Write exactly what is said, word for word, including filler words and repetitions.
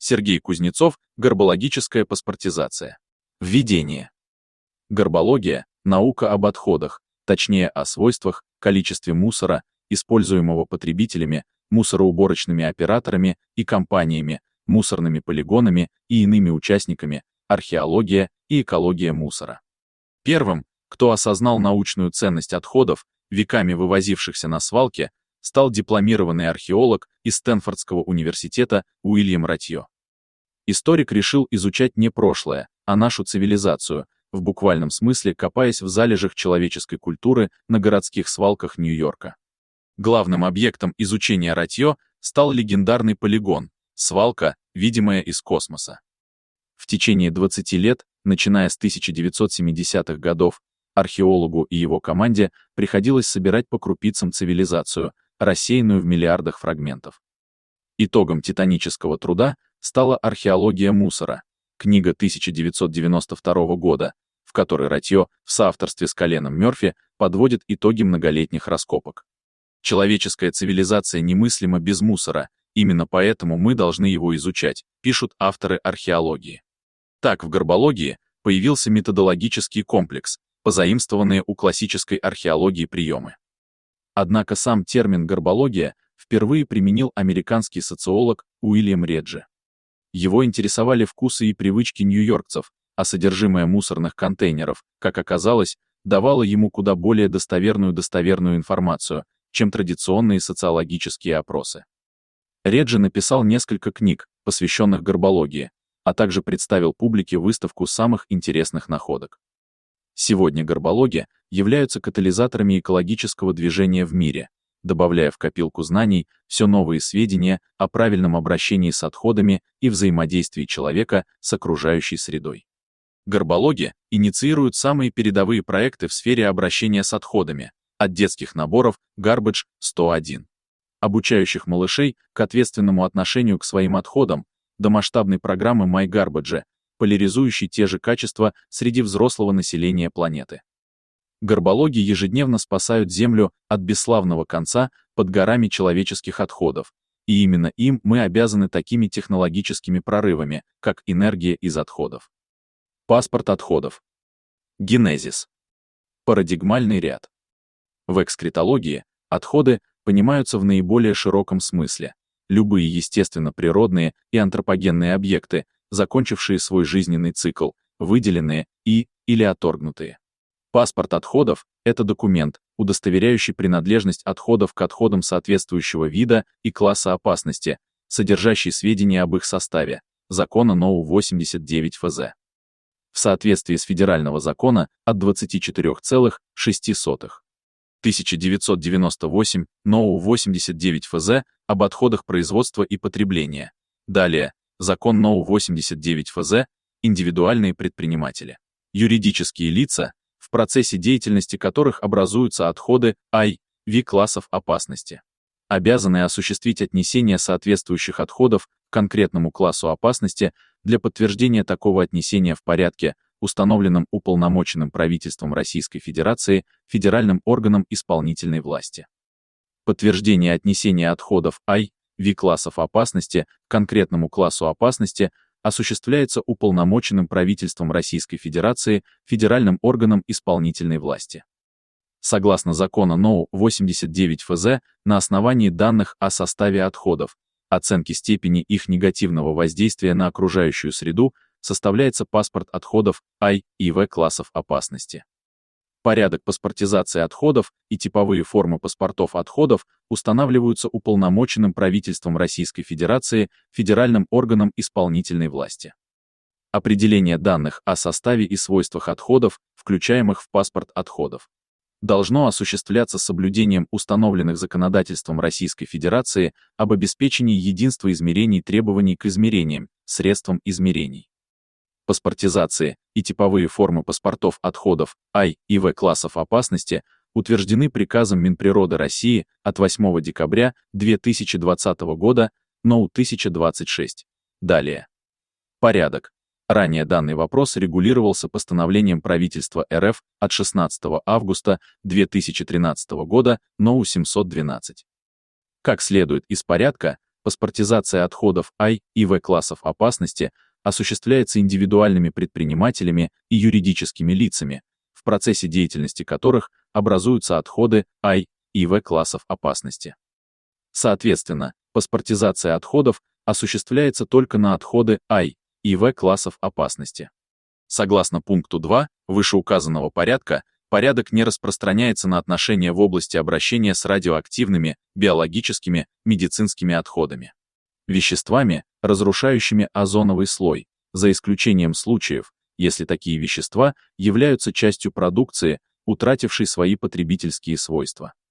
Сергей Кузнецов. Горбологическая паспортизация. Введение. Горбология – наука об отходах, точнее о свойствах, количестве мусора, используемого потребителями, мусороуборочными операторами и компаниями, мусорными полигонами и иными участниками, археология и экология мусора. Первым, кто осознал научную ценность отходов, веками вывозившихся на свалке, стал дипломированный археолог из Стэнфордского университета Уильям Ратьё. Историк решил изучать не прошлое, а нашу цивилизацию, в буквальном смысле копаясь в залежах человеческой культуры на городских свалках Нью-Йорка. Главным объектом изучения Ратьё стал легендарный полигон, свалка, видимая из космоса. В течение двадцати лет, начиная с тысяча девятьсот семидесятых годов, археологу и его команде приходилось собирать по крупицам цивилизацию, рассеянную в миллиардах фрагментов. Итогом титанического труда стала «Археология мусора», книга тысяча девятьсот девяносто второго года, в которой Ратьё в соавторстве с Коленом Мёрфи подводит итоги многолетних раскопок. Человеческая цивилизация немыслима без мусора, именно поэтому мы должны его изучать, пишут авторы археологии. Так в горбологии появился методологический комплекс, позаимствованные у классической археологии приемы. Однако сам термин «горбология» впервые применил американский социолог Уильям Реджи. Его интересовали вкусы и привычки нью-йоркцев, а содержимое мусорных контейнеров, как оказалось, давало ему куда более достоверную достоверную информацию, чем традиционные социологические опросы. Реджи написал несколько книг, посвященных горбологии, а также представил публике выставку самых интересных находок. Сегодня горбологи являются катализаторами экологического движения в мире, добавляя в копилку знаний все новые сведения о правильном обращении с отходами и взаимодействии человека с окружающей средой. Горбологи инициируют самые передовые проекты в сфере обращения с отходами, от детских наборов Garbage сто один, обучающих малышей к ответственному отношению к своим отходам, до масштабной программы MyGarbage, поляризующей те же качества среди взрослого населения планеты. Горбологи ежедневно спасают Землю от бесславного конца под горами человеческих отходов, и именно им мы обязаны такими технологическими прорывами, как энергия из отходов. Паспорт отходов. Генезис. Парадигмальный ряд. В экскретологии отходы понимаются в наиболее широком смысле. Любые естественно-природные и антропогенные объекты, закончившие свой жизненный цикл, выделенные и или отторгнутые. Паспорт отходов – это документ, удостоверяющий принадлежность отходов к отходам соответствующего вида и класса опасности, содержащий сведения об их составе, закона НОУ восемьдесят девять эф зэ. В соответствии с федерального закона от двадцати четырёх целых шести сотых. тысяча девятьсот девяносто восемь НОУ восемьдесят девять эф зэ об отходах производства и потребления. Далее, закон НОУ восемьдесят девять эф зэ, индивидуальные предприниматели. Юридические лица, в процессе деятельности которых образуются отходы А, В классов опасности, обязаны осуществить отнесение соответствующих отходов к конкретному классу опасности для подтверждения такого отнесения в порядке, установленном уполномоченным правительством Российской Федерации федеральным органом исполнительной власти. Подтверждение отнесения отходов А, В классов опасности к конкретному классу опасности осуществляется уполномоченным правительством Российской Федерации федеральным органом исполнительной власти. Согласно закону НОУ восемьдесят девять эф зэ, на основании данных о составе отходов, оценки степени их негативного воздействия на окружающую среду, составляется паспорт отходов А и В классов опасности. Порядок паспортизации отходов и типовые формы паспортов отходов устанавливаются уполномоченным правительством Российской Федерации федеральным органом исполнительной власти. Определение данных о составе и свойствах отходов, включаемых в паспорт отходов, должно осуществляться с соблюдением установленных законодательством Российской Федерации об обеспечении единства измерений требований к измерениям, средствам измерений. Паспортизации и типовые формы паспортов отходов А и В классов опасности утверждены приказом Минприроды России от восьмого декабря две тысячи двадцатого года, НОУ тысяча двадцать шесть. Далее. Порядок. Ранее данный вопрос регулировался постановлением правительства Эр Эф от шестнадцатого августа две тысячи тринадцатого года, НОУ семьсот двенадцать. Как следует из порядка, Паспортизация отходов А и В классов опасности осуществляется индивидуальными предпринимателями и юридическими лицами, в процессе деятельности которых образуются отходы А и В классов опасности. Соответственно, паспортизация отходов осуществляется только на отходы А и В классов опасности. Согласно пункту два вышеуказанного порядка, порядок не распространяется на отношения в области обращения с радиоактивными, биологическими, медицинскими отходами, веществами, разрушающими озоновый слой, за исключением случаев, если такие вещества являются частью продукции, утратившей свои потребительские свойства.